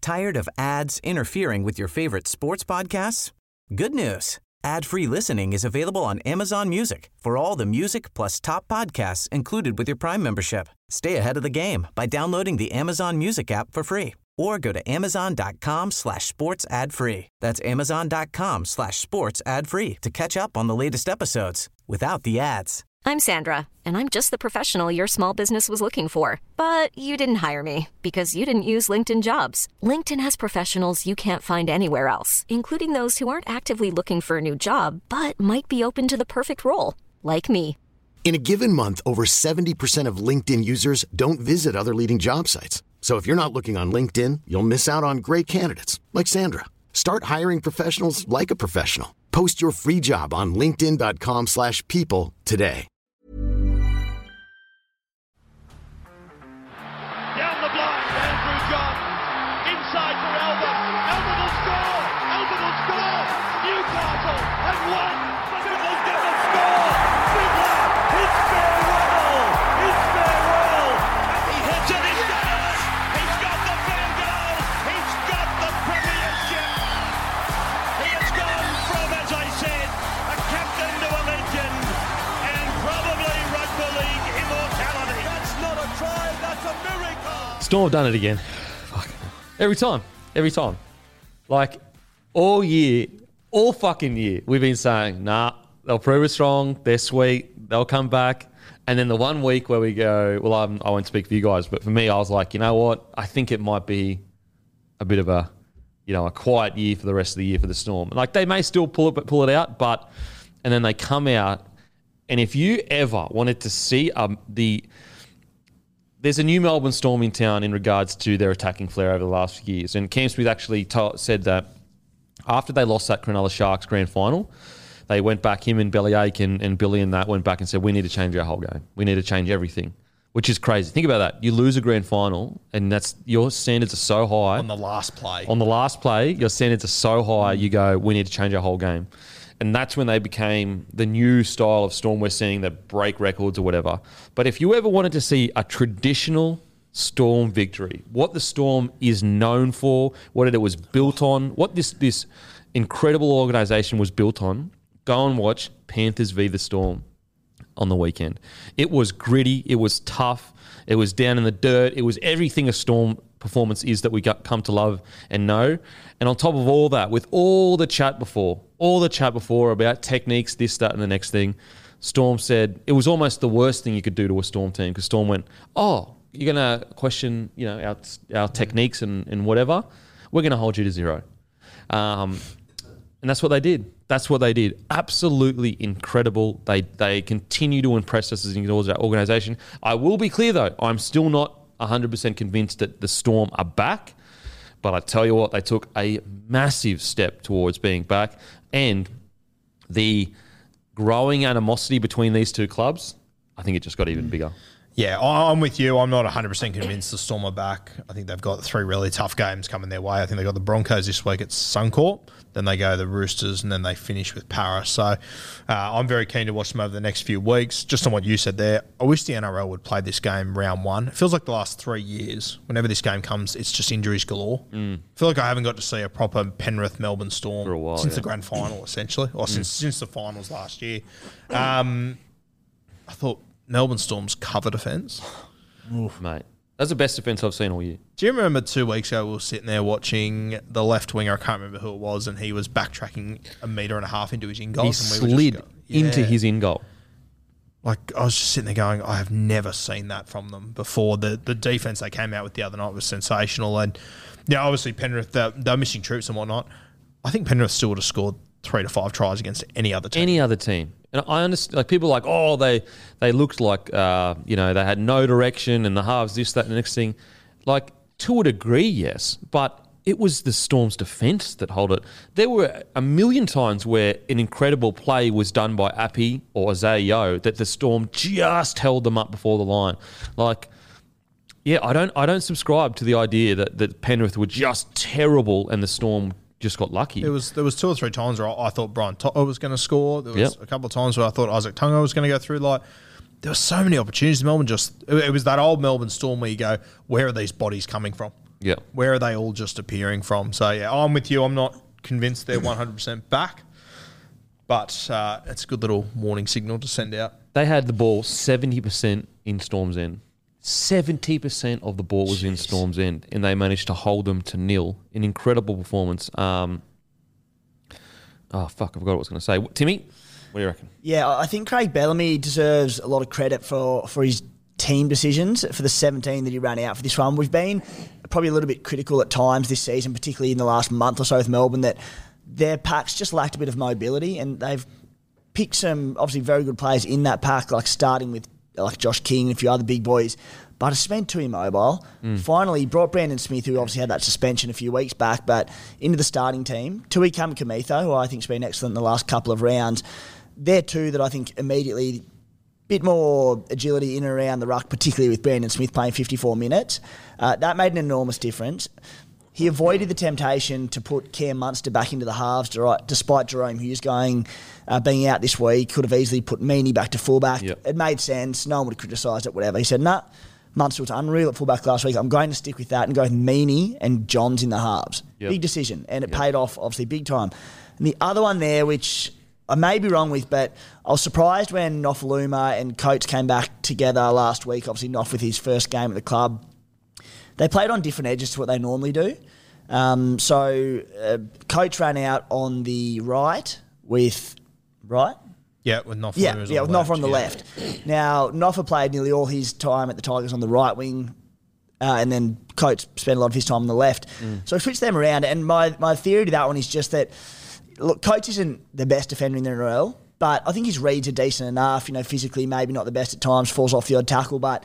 Tired of ads interfering with your favorite sports podcasts? Good news. Ad-free listening is available on Amazon Music for all the music plus top podcasts included with your Prime membership. Stay ahead of the game by downloading the Amazon Music app for free or go to amazon.com/sports ad free. That's amazon.com/sports ad free to catch up on the latest episodes without the ads. I'm Sandra, and I'm just the professional your small business was looking for. But you didn't hire me because you didn't use LinkedIn Jobs. LinkedIn has professionals you can't find anywhere else, including those who aren't actively looking for a new job, but might be open to the perfect role, like me. In a given month, over 70% of LinkedIn users don't visit other leading job sites. So if you're not looking on LinkedIn, you'll miss out on great candidates like Sandra. Start hiring professionals like a professional. Post your free job on linkedin.com/people today. Down the blind, Andrew John. Inside for Albert. Albert will score. Albert will score. Newcastle have won. Fiddler's going to score. Fiddler, it's farewell. It's farewell. And he hits it. He's got it. He's got the field goal. He's got the premiership. He has gone from, as I said, a captain to a legend. And probably rugby league immortality. That's not a try. That's a miracle. Storm have done it again. Fuck. Every time. Like, all year, all fucking year, we've been saying, nah, they'll prove us wrong, they're sweet, they'll come back. And then the 1 week where we go, well, I won't speak for you guys, but for me, I was like, you know what? I think it might be a bit of a quiet year for the rest of the year for the Storm. Like, they may still pull it out, but, and then they come out, and if you ever wanted to see there's a new Melbourne Storm in town in regards to their attacking flair over the last few years. And Cam Smith actually said that after they lost that Cronulla Sharks grand final, they went back, him and Bellyache and Billy and that went back and said, we need to change our whole game. We need to change everything, which is crazy. Think about that. You lose a grand final and your standards are so high. On the last play, your standards are so high, you go, we need to change our whole game. And that's when they became the new style of Storm we're seeing that break records or whatever. But if you ever wanted to see a traditional Storm victory, what the Storm is known for, what it was built on, what this incredible organisation was built on, go and watch Panthers v. the Storm on the weekend. It was gritty, it was tough, it was down in the dirt, it was everything a Storm performance is that we come to love and know. And on top of all that, with all the chat before about techniques, this, that, and the next thing, Storm said it was almost the worst thing you could do to a Storm team because Storm went, oh, you're going to question our techniques and whatever? We're going to hold you to zero. And that's what they did. Absolutely incredible. They continue to impress us as an organisation. I will be clear, though. I'm still not 100% convinced that the Storm are back. But I tell you what, they took a massive step towards being back. And the growing animosity between these two clubs, I think it just got even bigger. Yeah, I'm with you. I'm not 100% convinced the Storm are back. I think they've got 3 really tough games coming their way. I think they've got the Broncos this week at Suncorp. Then they go the Roosters and then they finish with Paris. So I'm very keen to watch them over the next few weeks. Just on what you said there, I wish the NRL would play this game round 1. It feels like the last 3 years, whenever this game comes, it's just injuries galore. I feel like I haven't got to see a proper Penrith-Melbourne Storm for a while, since the grand final, essentially, or since the finals last year. I thought Melbourne Storm's cover defence. Oof, mate. That's the best defence I've seen all year. Do you remember 2 weeks ago we were sitting there watching the left winger, I can't remember who it was, and he was backtracking 1.5 metres into his in-goal. He slid into his in-goal. Like, I was just sitting there going, I have never seen that from them before. The defence they came out with the other night was sensational. And, yeah, obviously Penrith, they're missing troops and whatnot. I think Penrith still would have scored 3 to 5 tries against any other team. And I understand, like, people are like, oh, they looked like, they had no direction and the halves, this, that, and the next thing. Like, to a degree, yes, but it was the Storm's defence that held it. There were a million times where an incredible play was done by Appy or Isaiah Yeo that the Storm just held them up before the line. Like, yeah, I don't subscribe to the idea that Penrith were just terrible and the Storm just got lucky. There was 2 or 3 times where I thought Brian Toto was going to score. There was a couple of times where I thought Isaac Tungo was going to go through. Like, there were so many opportunities. Melbourne it was that old Melbourne Storm where you go, where are these bodies coming from? Yeah. Where are they all just appearing from? So, yeah, I'm with you. I'm not convinced they're 100% back, but it's a good little warning signal to send out. They had the ball 70% in Storm's End. 70% of the ball was in Storm's End, and they managed to hold them to 0. An incredible performance. I forgot what I was going to say. Timmy, what do you reckon? Yeah, I think Craig Bellamy deserves a lot of credit for his team decisions for the 17 that he ran out for this one. We've been probably a little bit critical at times this season, particularly in the last month or so with Melbourne, that their packs just lacked a bit of mobility, and they've picked some obviously very good players in that pack, like starting with like Josh King and a few other big boys, but it's been too immobile. Finally, brought Brandon Smith, who obviously had that suspension a few weeks back, but into the starting team. Tui Kamikamitho, who I think has been excellent in the last couple of rounds. They're two that I think immediately bit more agility in and around the ruck, particularly with Brandon Smith playing 54 minutes. That made an enormous difference. He avoided the temptation to put Cam Munster back into the halves, despite Jerome Hughes being out this week. Could have easily put Meaney back to fullback. Yep. It made sense. No one would have criticised it, whatever. He said, nah, Munster was unreal at fullback last week. I'm going to stick with that and go with Meaney and Johns in the halves. Yep. Big decision, and it paid off, obviously, big time. And the other one there, which I may be wrong with, but I was surprised when Nofaluma and Coates came back together last week, obviously Nof with his first game at the club. They played on different edges to what they normally do. Coates ran out on the right with... Right? Yeah, with Nofa. With Nofa on the left. Now, Nofa played nearly all his time at the Tigers on the right wing, and then Coates spent a lot of his time on the left. So I switched them around, and my theory to that one is just that, look, Coates isn't the best defender in the NRL, but I think his reads are decent enough. Physically maybe not the best at times, falls off the odd tackle, but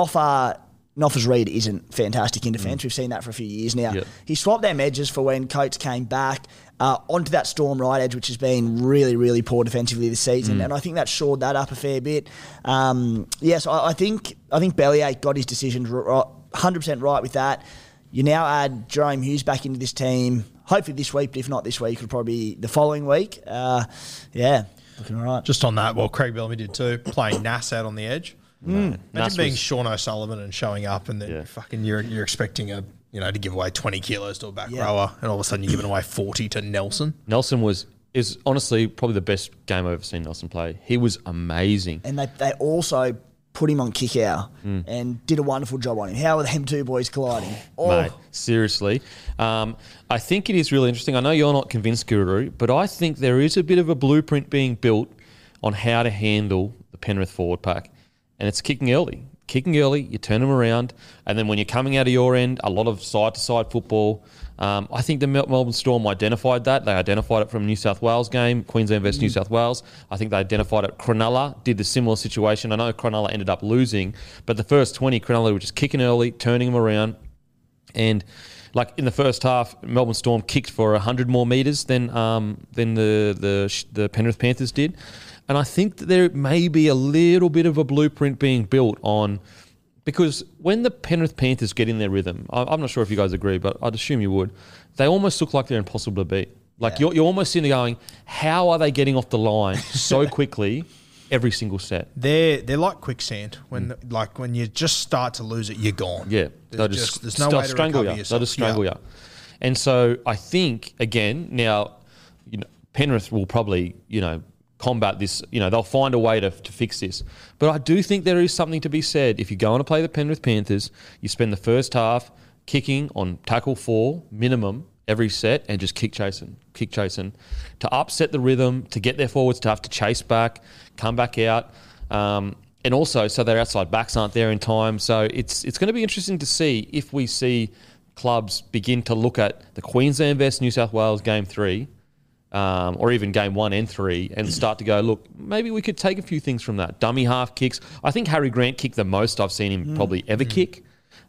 Nofa's read isn't fantastic in defence. We've seen that for a few years now. Yep. He swapped them edges for when Coates came back onto that Storm right edge, which has been really, really poor defensively this season, and I think that shored that up a fair bit. So I think Bellyache got his decisions 100% right with that. You now add Jerome Hughes back into this team, hopefully this week, but if not this week, it'll probably be the following week. Looking all right. Just on that, Craig Bellamy did too, playing Nass out on the edge. Imagine being Sean O'Sullivan and showing up, and then you're expecting to give away 20 kilos to a back rower, and all of a sudden you're giving away 40 to Nelson. Nelson is honestly probably the best game I've ever seen Nelson play. He was amazing. And they also put him on kick out and did a wonderful job on him. How are them two boys colliding? Mate, seriously. I think it is really interesting. I know you're not convinced, Guru, but I think there is a bit of a blueprint being built on how to handle the Penrith forward pack. And it's kicking early. You turn them around, and then when you're coming out of your end, a lot of side-to-side football. I think the Melbourne Storm identified that. They identified it from New South Wales game, Queensland versus New South Wales. I think they identified it. Cronulla did the similar situation. I know Cronulla ended up losing, but the first 20, Cronulla were just kicking early, turning them around. And like in the first half, Melbourne Storm kicked for 100 more metres than the Penrith Panthers did. And I think that there may be a little bit of a blueprint being built on, because when the Penrith Panthers get in their rhythm, I'm not sure if you guys agree, but I'd assume you would, they almost look like they're impossible to beat. Like you're almost sitting there going, how are they getting off the line so quickly every single set? They're like quicksand. When you just start to lose it, you're gone. Yeah, there's no way to strangle recover you. yourself. They'll just strangle you. And so I think again now, Penrith will probably combat this, they'll find a way to fix this. But I do think there is something to be said. If you're going to play the Penrith Panthers, you spend the first half kicking on tackle 4 minimum every set and just kick chasing to upset the rhythm, to get their forwards to have to chase back, come back out, and also so their outside backs aren't there in time. So it's going to be interesting to see if we see clubs begin to look at the Queensland versus New South Wales game 3, or even game 1 and 3, and start to go, look, maybe we could take a few things from that. Dummy half kicks. I think Harry Grant kicked the most I've seen him probably ever kick.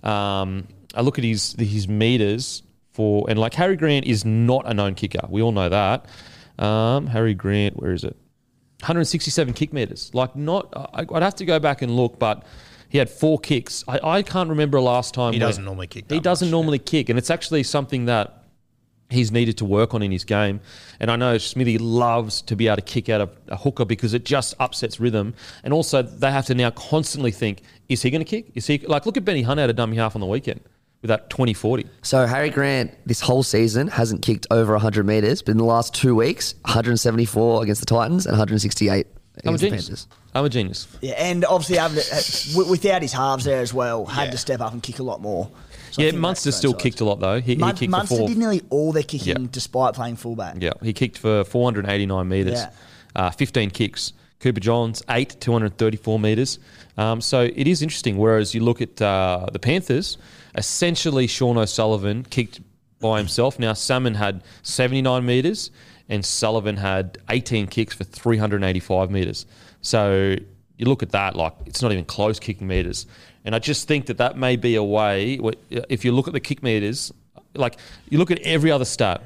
I look at his meters and like Harry Grant is not a known kicker. We all know that. Harry Grant, where is it? 167 kick meters. I'd have to go back and look, but he had 4 kicks. I can't remember a last time. He doesn't normally kick. He doesn't normally kick, and it's actually something that he's needed to work on in his game. And I know Smithy loves to be able to kick out a hooker because it just upsets rhythm. And also they have to now constantly think, is he going to kick? Look at Benny Hunt out of dummy half on the weekend. with that 20-40. So Harry Grant this whole season hasn't kicked over 100 metres, but in the last 2 weeks, 174 against the Titans and 168 against the Panthers. I'm a genius. Yeah, and obviously without his halves there as well, had to step up and kick a lot more. So Yeah, Munster still kicked a lot though. He kicked for Munster 4. did nearly all their kicking despite playing fullback. Yeah, he kicked for 489 metres, 15 kicks. Cooper Johns, 8, 234 metres. So it is interesting. Whereas you look at the Panthers, essentially Sean O'Sullivan kicked by himself. Now, Salmon had 79 metres and Sullivan had 18 kicks for 385 metres. So you look at that, like, it's not even close kicking metres. And I just think that may be a way, if you look at the kick metres, like, you look at every other stat.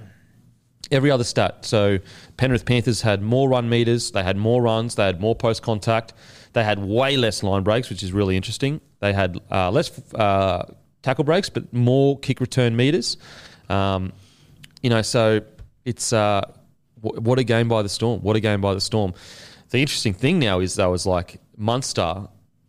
So Penrith Panthers had more run metres, they had more runs, they had more post-contact, they had way less line breaks, which is really interesting. They had less tackle breaks, but more kick return metres. So it's what a game by the Storm. What a game by the Storm. The interesting thing now is, though, is like Munster,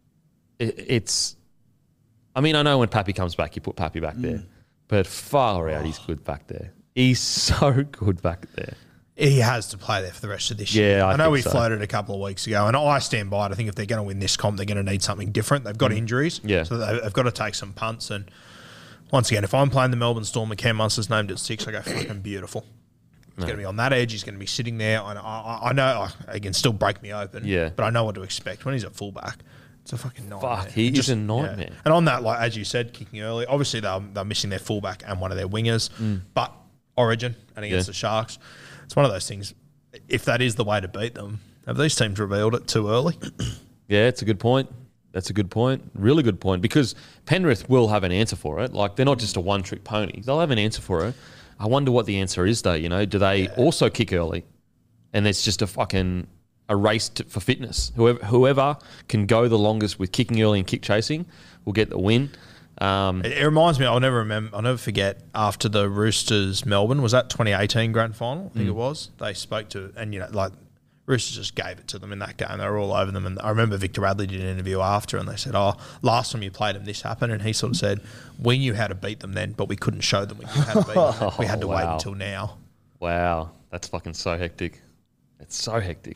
I know when Pappy comes back, you put Pappy back there. But far out, he's good back there. He's so good back there. He has to play there for the rest of this year. Yeah, I know we think so. floated a couple of weeks ago, and I stand by it. I think if they're going to win this comp, they're going to need something different. They've got injuries, so they've got to take some punts. And once again, if I'm playing the Melbourne Storm and Cam Munster's named at 6, I go, fucking beautiful. He's going to be on that edge. He's going to be sitting there. I know he can still break me open, but I know what to expect. When he's at fullback, it's a fucking nightmare. Fuck, he is a nightmare. Yeah. And on that, like as you said, kicking early, obviously they're missing their fullback and one of their wingers, but Origin and against the Sharks, it's one of those things. If that is the way to beat them, have these teams revealed it too early? Yeah, it's a good point. That's a good point. Really good point. Because Penrith will have an answer for it. Like, they're not just a one-trick pony. They'll have an answer for it. I wonder what the answer is, though. Do they also kick early? And it's just a race for fitness. Whoever can go the longest with kicking early and kick chasing will get the win. It reminds me, I'll never forget, after the Roosters Melbourne, was that 2018 grand final? I think it was. They spoke to, and Roosters just gave it to them in that game. They were all over them. And I remember Victor Radley did an interview after, and they said, last time you played them, this happened. And he sort of said, we knew how to beat them then, but we couldn't show them we knew how to beat them. We had to wait until now. Wow. That's fucking so hectic. It's so hectic.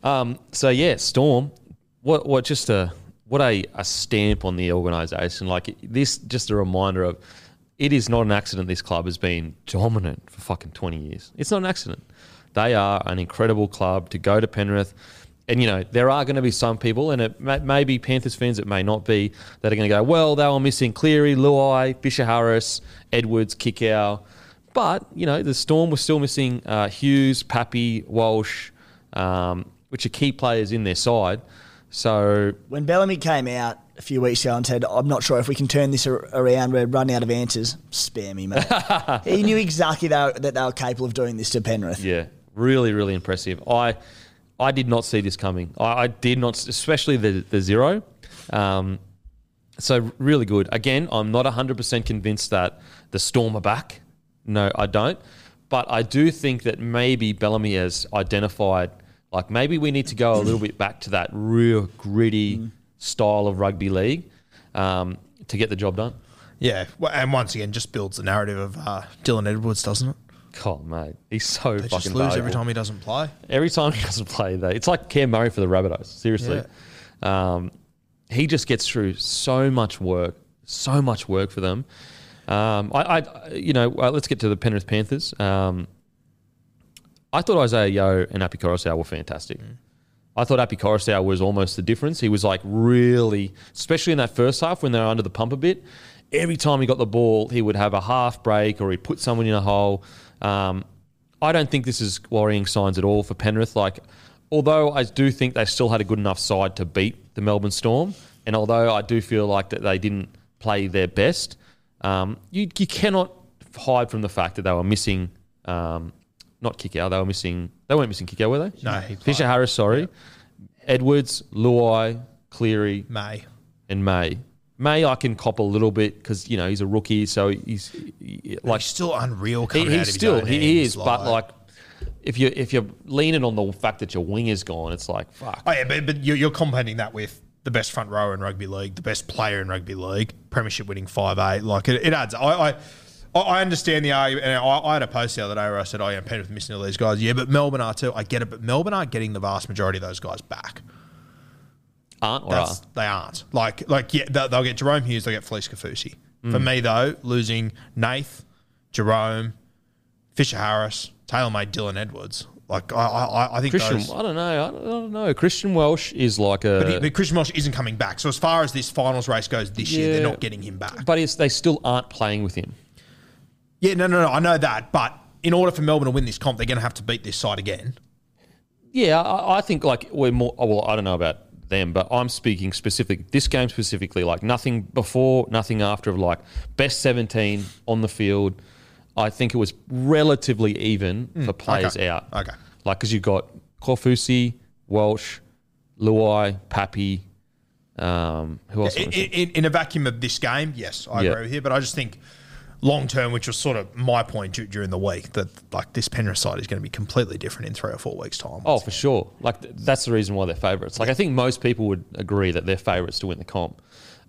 Storm, what a stamp on the organisation. Like, this, just a reminder of, it is not an accident this club has been dominant for fucking 20 years. It's not an accident. They are an incredible club to go to Penrith. And, there are going to be some people, and it may be Panthers fans, it may not be, that are going to go, well, they were missing Cleary, Luai, Fisher-Harris, Edwards, Kikau. But, the Storm was still missing Hughes, Pappy, Walsh, which are key players in their side. So when Bellamy came out a few weeks ago and said, I'm not sure if we can turn this around, we're running out of answers, spare me, mate. He knew exactly that they were capable of doing this to Penrith. Yeah, really, really impressive. I did not see this coming. I did not, especially the 0. So really good. Again, I'm not 100% convinced that the Storm are back. No, I don't. But I do think that maybe Bellamy has identified, like, maybe we need to go a little bit back to that real gritty style of rugby league to get the job done. Yeah, and once again, just builds the narrative of Dylan Edwards, doesn't it? God, mate, he's so they fucking just lose valuable. every time he doesn't play. Every time he doesn't play, it's like Cam Murray for the Rabbitohs. Seriously, he just gets through so much work for them. Let's get to the Penrith Panthers. I thought Isaiah Yeo and Api Koroisau were fantastic. I thought Api Koroisau was almost the difference. He was like really, especially in that first half when they were under the pump a bit, every time he got the ball, he would have a half break or he'd put someone in a hole. I don't think this is worrying signs at all for Penrith. Like, although I do think they still had a good enough side to beat the Melbourne Storm, and although I do feel like that they didn't play their best, you cannot hide from the fact that they were missing... not Kikau, they weren't missing Kikau, were they? No. Fisher-Harris, sorry. Yep. Edwards, Luai, Cleary. May. May I can cop a little bit because, he's a rookie, so he's still unreal coming out of his own He hands, is, but like if you're leaning on the fact that your wing is gone, it's like, fuck. Oh, yeah, but you're compounding that with the best front rower in rugby league, the best player in rugby league, premiership winning 5'8". Like it adds. I understand the argument, and I had a post the other day where I said, "Oh yeah, Penrith missing all these guys." Yeah, but Melbourne are too. I get it, but Melbourne aren't getting the vast majority of those guys back. Aren't or are? They aren't. Like yeah, they'll get Jerome Hughes, they'll get Felice Kafusi. For me though, losing Nath, Jerome, Fisher Harris, Taylor May, Dylan Edwards. Like I think Christian. those, I don't know. Christian Welsh is like a. But Christian Welsh isn't coming back. So as far as this finals race goes this year, they're not getting him back. But they still aren't playing with him. Yeah, no. I know that. But in order for Melbourne to win this comp, they're going to have to beat this side again. Yeah, I think like we're more. Well, I don't know about them, but I'm speaking specifically this game specifically. Like nothing before, nothing after. Of like best 17 on the field. I think it was relatively even for players out. Okay. Like, because you've got Kaufusi, Welsh, Luai, Pappy, who else? In a vacuum of this game, yes, I agree with you. But I just think long term, which was sort of my point during the week, that like this Penrith side is going to be completely different in 3 or 4 weeks' time. Oh, for sure. Like that's the reason why they're favourites. Like I think most people would agree that they're favourites to win the comp.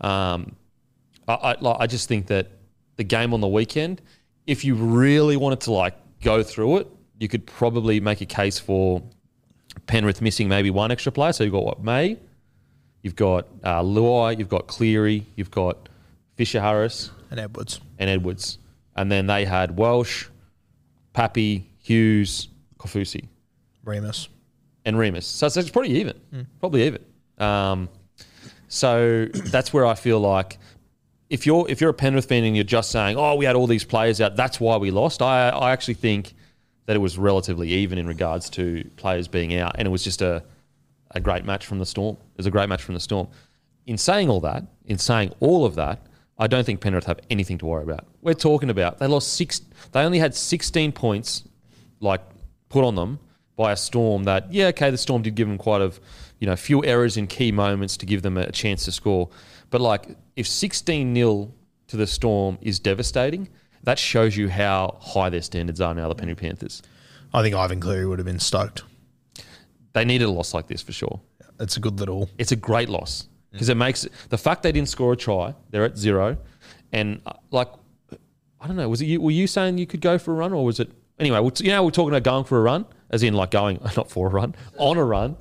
I just think that the game on the weekend, if you really wanted to like go through it, you could probably make a case for Penrith missing maybe one extra player. So you've got May, you've got Luai, you've got Cleary, you've got Fisher Harris and Edwards, and then they had Welsh, Pappy, Hughes, Kaufusi, Remus. So it's pretty even, probably even. So that's where I feel like. If you're a Penrith fan and you're just saying, oh, we had all these players out, that's why we lost, I actually think that it was relatively even in regards to players being out, and it was just a great match from the Storm. It was a great match from the Storm. In saying all of that, I don't think Penrith have anything to worry about. We're talking about they only had 16 points like put on them by a Storm that, the Storm did give them quite a few errors in key moments to give them a chance to score. But like if 16-0 to the Storm is devastating, that shows you how high their standards are now, the Penrith Panthers. I think Ivan Cleary would have been stoked. They needed a loss like this for sure. It's a good little... It's a great loss because it makes... The fact they didn't score a try, they're at 0, and like, I don't know, were you saying you could go for a run, or was it... Anyway, we're talking about going for a run, as in like going, not for a run, on a run.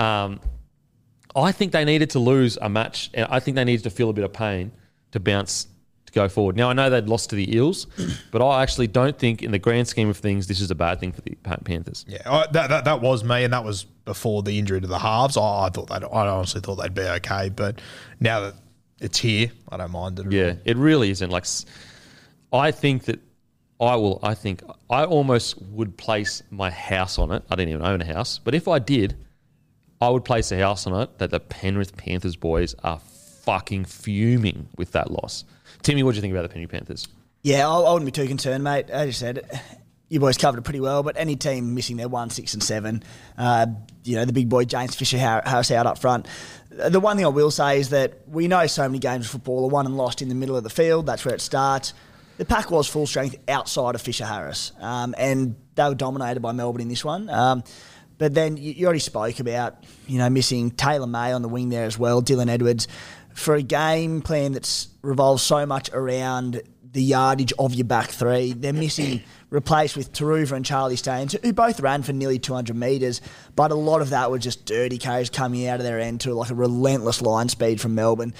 I think they needed to lose a match, and I think they needed to feel a bit of pain to bounce to go forward. Now, I know they'd lost to the Eels, but I actually don't think, in the grand scheme of things, this is a bad thing for the Panthers. Yeah, that was me, and that was before the injury to the halves. I honestly thought they'd be okay, but now that it's here, I don't mind it. Yeah, it really isn't. Like, I think that I almost would place my house on it. I didn't even own a house, but if I did, I would place a house on it that the Penrith Panthers boys are fucking fuming with that loss. Timmy, what do you think about the Penrith Panthers? Yeah, I wouldn't be too concerned, mate. As you said, you boys covered it pretty well, but any team missing their 1, 6 and 7, the big boy James Fisher-Harris out up front. The one thing I will say is that we know so many games of football are won and lost in the middle of the field. That's where it starts. The pack was full strength outside of Fisher-Harris, and they were dominated by Melbourne in this one. But then you already spoke about, missing Taylor May on the wing there as well, Dylan Edwards. For a game plan that's revolves so much around the yardage of your back three, they're missing, replaced with Taruva and Charlie Staines, who both ran for nearly 200 metres, but a lot of that were just dirty carries coming out of their end to like a relentless line speed from Melbourne.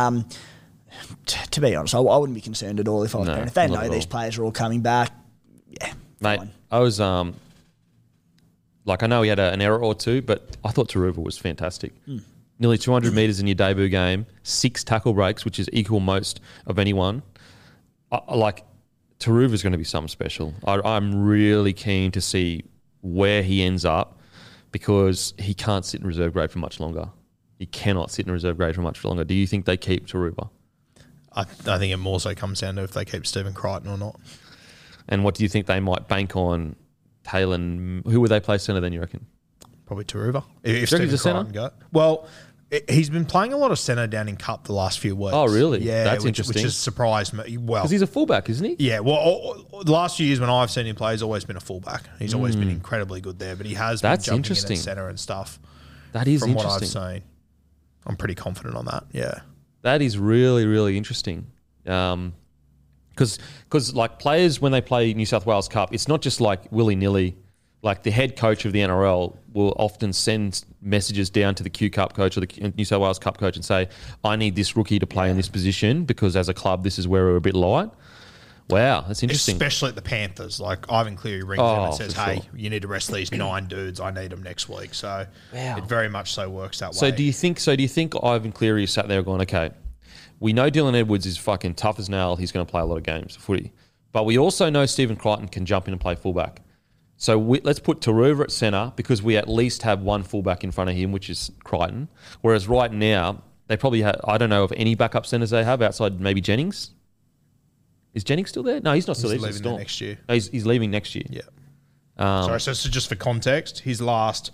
To be honest, I wouldn't be concerned at all if I was Penrith. If they know these players are all coming back, mate, fine. I was... I know he had an error or two, but I thought Taruva was fantastic. Nearly 200 metres in your debut game, 6 tackle breaks, which is equal most of anyone. Taruva's going to be something special. I'm really keen to see where he ends up because he can't sit in reserve grade for much longer. He cannot sit in reserve grade for much longer. Do you think they keep Taruva? I think it more so comes down to if they keep Stephen Crichton or not. And what do you think they might bank on Taylor? Who would they play centre then, you reckon? Probably Taruva. If Stephen Crichton go. Well, he's been playing a lot of centre down in Cup the last few weeks. Oh, really? Yeah, that's interesting. Which has surprised me. Well, because he's a fullback, isn't he? Yeah. Well, the last few years when I've seen him play, he's always been a fullback. He's always been incredibly good there, but he has been jumping in at centre and stuff. That is from interesting. what I've seen. I'm pretty confident on that. Yeah. That is really, really interesting. Because like players, when they play New South Wales Cup, it's not just like willy-nilly. Like the head coach of the NRL will often send messages down to the Q Cup coach or the New South Wales Cup coach and say, I need this rookie to play in this position because as a club, this is where we're a bit light. Wow, that's interesting. Especially at the Panthers. Like Ivan Cleary rings them and says, hey, you need to rest these 9 dudes. I need them next week. So it very much so works that way. So do you think Ivan Cleary sat there going, okay, we know Dylan Edwards is fucking tough as nail. He's going to play a lot of games of footy. But we also know Stephen Crichton can jump in and play fullback. So let's put Taruva at centre because we at least have one fullback in front of him, which is Crichton. Whereas right now, they probably have, I don't know of any backup centres they have outside maybe Jennings. Is Jennings still there? No, he's not still there. He's leaving next year. No, he's leaving next year. Yeah. Sorry, so just for context, his last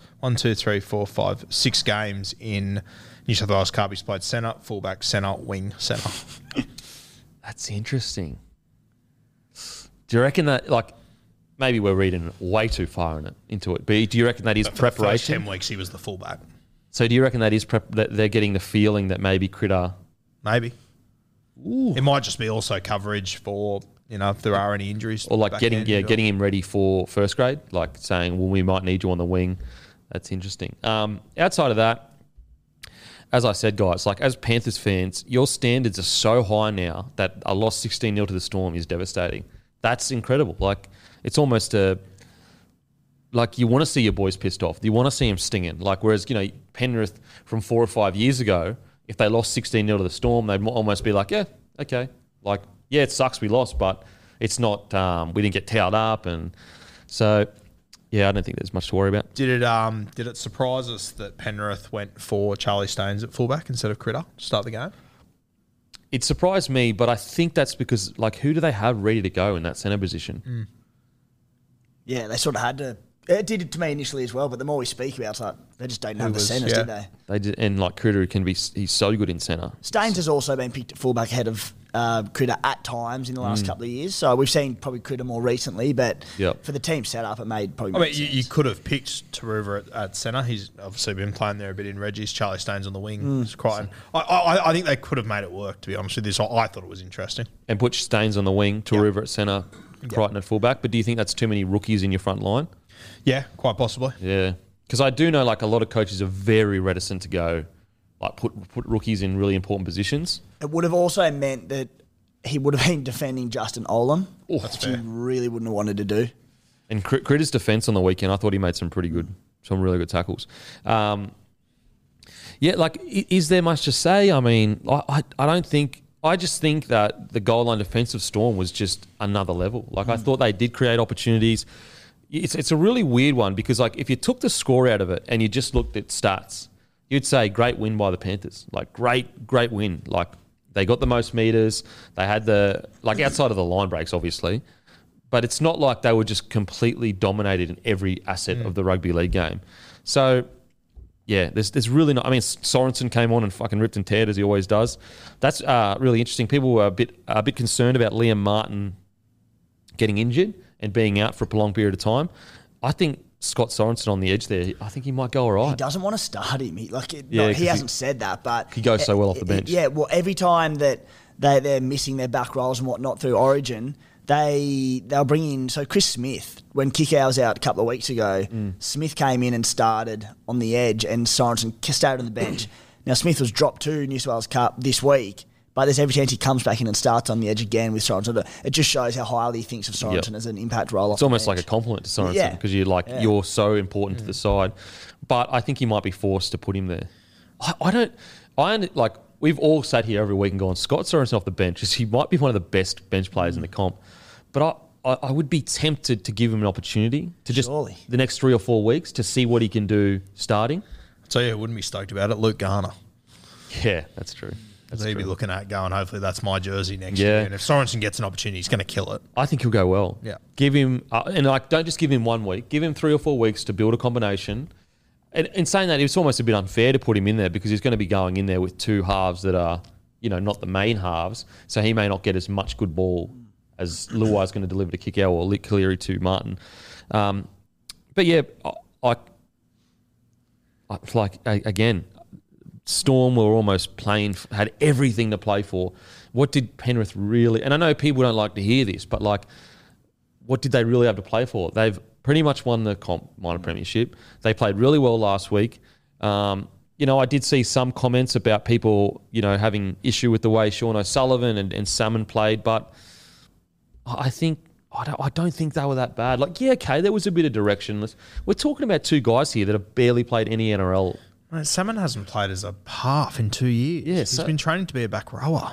6 games in New South Wales Cup, he's played centre, fullback, centre, wing, centre. That's interesting. Do you reckon that, like, maybe we're reading way too far into it, but do you reckon that is preparation? The first 10 weeks, he was the fullback. So do you reckon that is that they're getting the feeling that maybe Critter... Maybe. Ooh. It might just be also coverage for, if there are any injuries. Or like getting him ready for first grade, like saying, well, we might need you on the wing. That's interesting. Outside of that, as I said, guys, like as Panthers fans, your standards are so high now that a loss 16-0 to the Storm is devastating. That's incredible. Like, it's almost like you want to see your boys pissed off. You want to see them stinging. Like, whereas, Penrith from 4 or 5 years ago, if they lost 16-0 to the Storm, they'd almost be like, yeah, okay. Like, yeah, it sucks we lost, but it's not, we didn't get towed up. And so, yeah, I don't think there's much to worry about. Did it surprise us that Penrith went for Charlie Staines at fullback instead of Critter to start the game? It surprised me, but I think that's because, like, who do they have ready to go in that centre position? Mm. Yeah, they sort of had to. It did it to me initially as well, but the more we speak about it, it's like they just don't have the centres, did they? They did, and like Critter he's so good in centre. Staines has also been picked at fullback ahead of Critter at times in the last couple of years. So we've seen probably Critter more recently, but for the team setup, it made probably. You could have picked Taruva at centre. He's obviously been playing there a bit in Reggie's. Charlie Staines on the wing. Crichton. I think they could have made it work. To be honest with you, so I thought it was interesting. And put Staines on the wing, Taruva at centre, Crichton at fullback. But do you think that's too many rookies in your front line? Yeah, quite possibly. Yeah, because I do know like a lot of coaches are very reticent to go like put rookies in really important positions. It would have also meant that he would have been defending Justin Olam, which he really wouldn't have wanted to do. And Critter's defence on the weekend, I thought he made some really good tackles. Yeah, like is there much to say? I mean, I don't think. I just think that the goal line defensive Storm was just another level. Like I thought they did create opportunities. It's a really weird one because like if you took the score out of it and you just looked at stats, you'd say great win by the Panthers. Like great win. Like they got the most meters. They had outside of the line breaks, obviously. But it's not like they were just completely dominated in every asset of the rugby league game. So yeah, there's really not. I mean, Sorensen came on and fucking ripped and teared as he always does. That's really interesting. People were a bit concerned about Liam Martin getting injured and being out for a prolonged period of time. I think Scott Sorensen on the edge there, I think he might go all right. He doesn't want to start him. He hasn't said that, but he goes so well off the bench. Well, every time that they're missing their back rows and whatnot through Origin, they'll bring in. So Chris Smith, when Kikau was out a couple of weeks ago, Smith came in and started on the edge, and Sorensen stayed on the bench. Now Smith was dropped to New South Wales Cup this week. But there's every chance he comes back in and starts on the edge again with Sorensen. It just shows how highly he thinks of Sorensen as an impact role. It's almost like a compliment to Sorensen because you're so important to the side. But I think he might be forced to put him there. We've all sat here every week and gone, Scott Sorensen off the bench because he might be one of the best bench players in the comp. But I would be tempted to give him an opportunity to just the next 3 or 4 weeks to see what he can do starting. So yeah, I wouldn't be stoked about it. Luke Garner. Yeah, that's true. He'd be looking at going, hopefully that's my jersey next year. And if Sorensen gets an opportunity, he's going to kill it. I think he'll go well. Yeah. Give him, don't just give him 1 week. Give him 3 or 4 weeks to build a combination. And in saying that, it's almost a bit unfair to put him in there because he's going to be going in there with 2 halves that are, not the main halves. So he may not get as much good ball as Luai's going to deliver to Kikau or Cleary to Martin. But yeah, again, Storm were almost had everything to play for. What did Penrith really... And I know people don't like to hear this, but like, what did they really have to play for? They've pretty much won the minor premiership. They played really well last week. I did see some comments about people, having issue with the way Sean O'Sullivan and Salmon played, but I don't think they were that bad. Like, yeah, okay, there was a bit of direction. We're talking about two guys here that have barely played any NRL. Salmon hasn't played as a half in 2 years. Yeah, he's been training to be a back rower.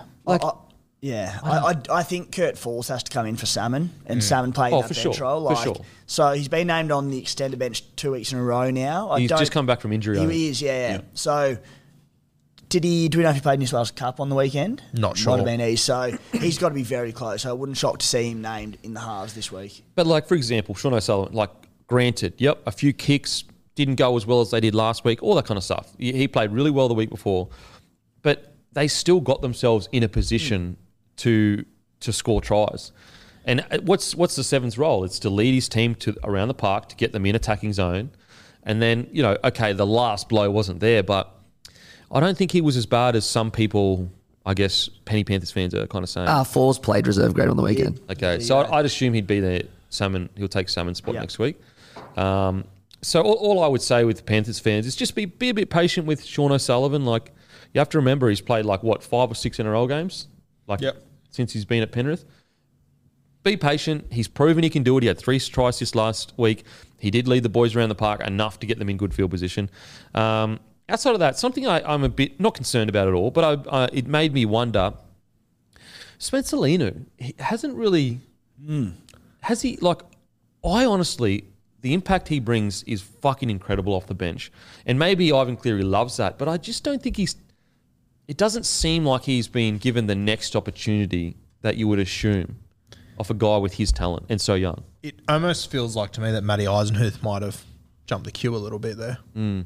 I think Kurt Force has to come in for Salmon, and Salmon playing that bench role. For sure. So he's been named on the extended bench 2 weeks in a row now. He's just come back from injury. He is, yeah. So do we know if he played New South Wales Cup on the weekend? Not sure. Might have been he. So he's got to be very close. So it wouldn't shock to see him named in the halves this week. But like, for example, Sean O'Sullivan, granted, a few kicks, didn't go as well as they did last week, all that kind of stuff. He played really well the week before, but they still got themselves in a position to score tries. And what's the Sevens role? It's to lead his team around the park to get them in attacking zone. And then, the last blow wasn't there, but I don't think he was as bad as some people, I guess, Penny Panthers fans are kind of saying. Force played reserve grade on the weekend. Okay, so I'd assume he'd be there. He'll take Salmon's spot next week. So all I would say with Panthers fans is just be a bit patient with Sean O'Sullivan. Like, you have to remember he's played 5 or 6 NRL games? Since he's been at Penrith. Be patient. He's proven he can do it. He had 3 tries this last week. He did lead the boys around the park enough to get them in good field position. Outside of that, something I'm a bit not concerned about at all, but it made me wonder. Spencer Leniu, he hasn't really... Has he... I honestly... The impact he brings is fucking incredible off the bench. And maybe Ivan Cleary loves that, but I just don't think it doesn't seem like he's been given the next opportunity that you would assume of a guy with his talent and so young. It almost feels like to me that Matty Eisenhuth might have jumped the queue a little bit there.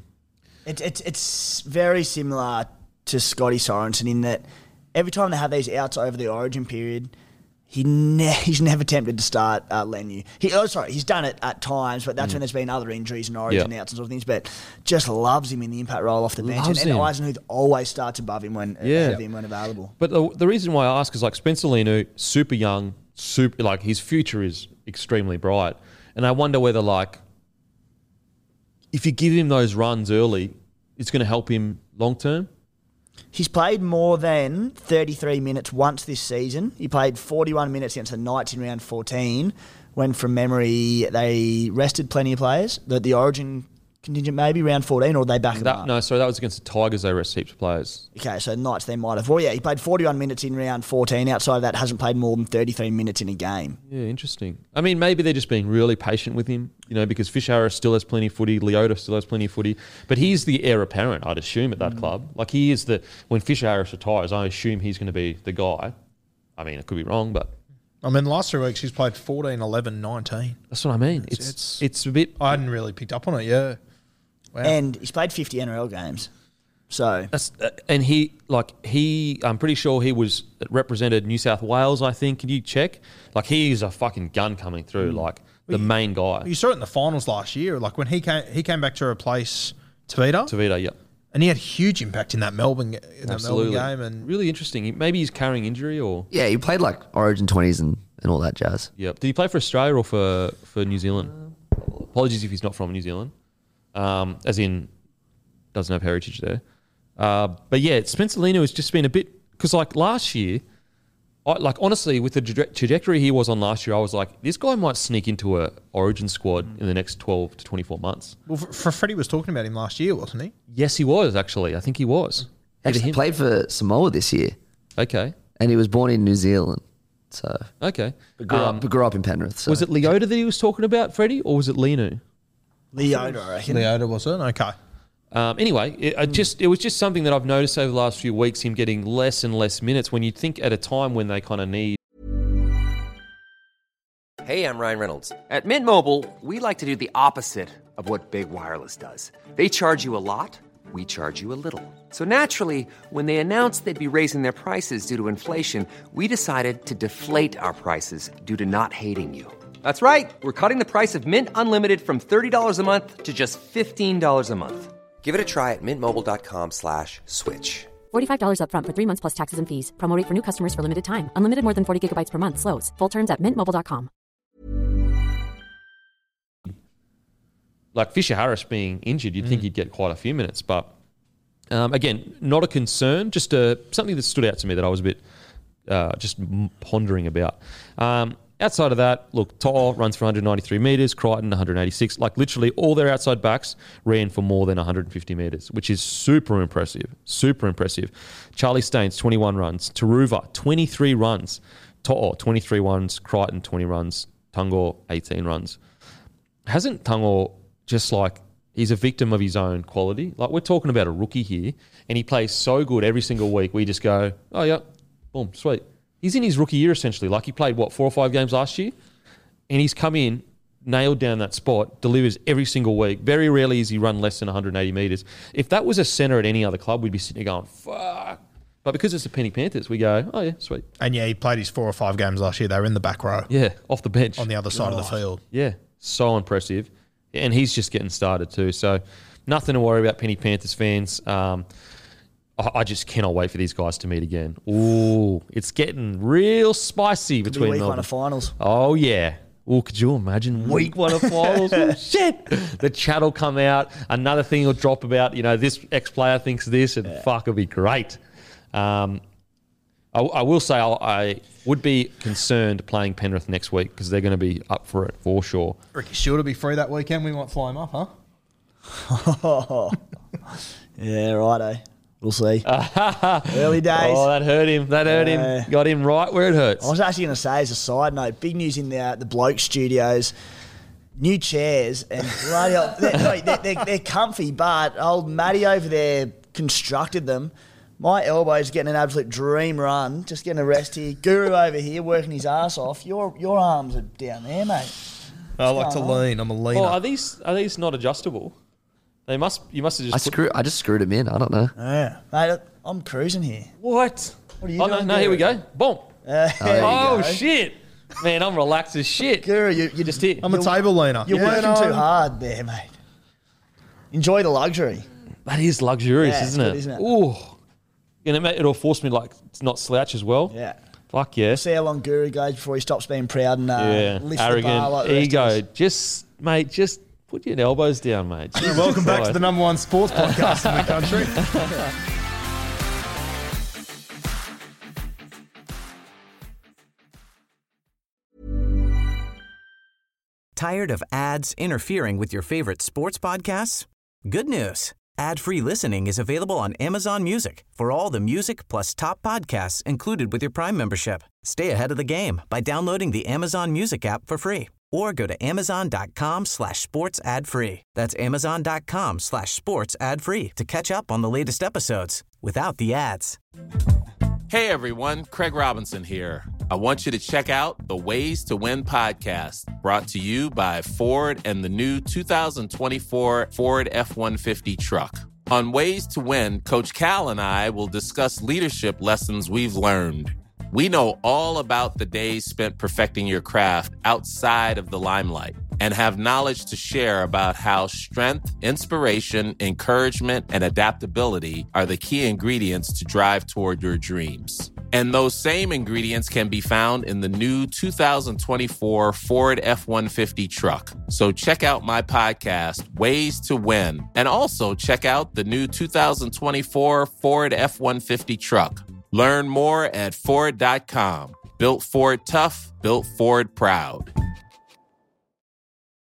It's very similar to Scotty Sorensen in that every time they have these outs over the origin period, he's never tempted to start Leniu. He's done it at times, but that's when there's been other injuries and origin outs and sort of things, but just loves him in the impact role off the bench. And Eisenhuth always starts above him when available. But the reason why I ask is Spencer Leniu, super young, his future is extremely bright. And I wonder whether if you give him those runs early, it's going to help him long term. He's played more than 33 minutes once this season. He played 41 minutes against the Knights in round 14, when from memory they rested plenty of players. The Origin contingent maybe, round 14, or they back them up? No, sorry, that was against the Tigers. They rest heaps of players. Okay, so Knights they might have. Well, yeah, he played 41 minutes in round 14. Outside of that, hasn't played more than 33 minutes in a game. Yeah, interesting. I mean, maybe they're just being really patient with him, because Fisher-Harris still has plenty of footy, Leota still has plenty of footy, but he's the heir apparent, I'd assume, at that club. He is when Fisher-Harris retires, I assume he's going to be the guy. I mean, I could be wrong, but... the last 3 weeks he's played 14, 11, 19. That's what I mean. It's a bit... I hadn't really picked up on it, yeah. Wow. And he's played 50 NRL games. So and I'm pretty sure he represented New South Wales, I think. Can you check? He is a fucking gun coming through, the main guy. You saw it in the finals last year, when he came back to replace Tavita. Tavita, yeah. And he had huge impact in that Melbourne game. And really interesting. Maybe he's carrying injury or... Yeah, he played Origin 20s and all that jazz. Yeah. Did he play for Australia or for New Zealand? Apologies if he's not from New Zealand. As in, doesn't have heritage there. But yeah, Spencer Leniu has just been a bit... Because last year, honestly, with the trajectory he was on last year, I was like, this guy might sneak into a Origin squad in the next 12 to 24 months. Well, Freddie was talking about him last year, wasn't he? Yes, he was, actually. I think he was. Actually, played for Samoa this year. Okay. And he was born in New Zealand. So okay. But grew up in Penrith. So. Was it Leota that he was talking about, Freddie, or was it Leniu? Leota, I reckon. Leota, was it? Okay. Anyway, it was just something that I've noticed over the last few weeks, him getting less and less minutes when you think at a time when they kind of need. Hey, I'm Ryan Reynolds. At Mint Mobile, we like to do the opposite of what Big Wireless does. They charge you a lot, we charge you a little. So naturally, when they announced they'd be raising their prices due to inflation, we decided to deflate our prices due to not hating you. That's right. We're cutting the price of Mint Unlimited from $30 a month to just $15 a month. Give it a try at mintmobile.com/switch. $45 up front for 3 months plus taxes and fees. Promo rate for new customers for limited time. Unlimited more than 40 gigabytes per month. Slows full terms at mintmobile.com. Like Fisher Harris being injured, you'd think he'd get quite a few minutes. But again, not a concern, just something that stood out to me that I was a bit just pondering about. Outside of that, look, To'o runs for 193 metres, Crichton 186. Like literally all their outside backs ran for more than 150 metres, which is super impressive. Super impressive. Charlie Staines, 21 runs. Taruva, 23 runs. To'o, 23 runs. Crichton, 20 runs. Tungor, 18 runs. Hasn't Tungor just like, he's a victim of his own quality? Like we're talking about a rookie here, and he plays so good every single week. We just go, oh yeah, boom, sweet. He's in his rookie year essentially. Like he played, 4 or 5 games last year? And he's come in, nailed down that spot, delivers every single week. Very rarely has he run less than 180 metres. If that was a centre at any other club, we'd be sitting there going, fuck. But because it's the Penny Panthers, we go, oh yeah, sweet. And yeah, he played his 4 or 5 games last year. They were in the back row. Yeah, off the bench. On the other side of the field. Yeah, so impressive. And he's just getting started too. So nothing to worry about, Penny Panthers fans. I just cannot wait for these guys to meet again. Ooh, it's getting real spicy between week Melbourne. one of finals. Oh, yeah. Oh, could you imagine week one of finals? Oh, shit. The chat will come out. Another thing will drop about, this ex-player thinks this, and fuck, it'll be great. I will say I would be concerned playing Penrith next week because they're going to be up for it for sure. Ricky Shield will be free that weekend. We might fly him up, huh? Yeah, righto. We'll see. Early days. Oh, that hurt him. Got him right where it hurts. I was actually going to say, as a side note, big news in the Bloke studios. New chairs and bloody hell, they're comfy, but old Matty over there constructed them. My elbow's getting an absolute dream run. Just getting a rest here. Guru over here working his ass off. Your arms are down there, mate. I like to lean. I'm a leaner. Oh, are these not adjustable? You must have just. I just screwed him in. I don't know. Yeah, mate. I'm cruising here. What? What are you doing? No, here we go. Boom. Oh shit. Man, I'm relaxed as shit. Guru, you just here. I'm a table leaner. You're working too hard there, mate. Enjoy the luxury. That is luxurious, Yeah, isn't it's it? good, isn't it? Ooh. And it'll force me to not slouch as well. Yeah. Fuck yeah. See how long Guru goes before he stops being proud and lifts arrogant, the bar like the rest ego. of us. Just put your elbows down, mate. Welcome back to the number one sports podcast in the country. Tired of ads interfering with your favorite sports podcasts? Good news. Ad-free listening is available on Amazon Music for all the music plus top podcasts included with your Prime membership. Stay ahead of the game by downloading the Amazon Music app for free or go to amazon.com/sports ad free. That's amazon.com/sports ad free to catch up on the latest episodes without the ads. Hey everyone, Craig Robinson here. I want you to check out the Ways to Win podcast, brought to you by Ford and the new 2024 Ford F-150 truck. On Ways to Win, Coach Cal and I will discuss leadership lessons we've learned. We know all about the days spent perfecting your craft outside of the limelight and have knowledge to share about how strength, inspiration, encouragement, and adaptability are the key ingredients to drive toward your dreams. And those same ingredients can be found in the new 2024 Ford F-150 truck. So check out my podcast, Ways to Win, and also check out the new 2024 Ford F-150 truck. Learn more at Ford.com. Built Ford tough, built Ford proud.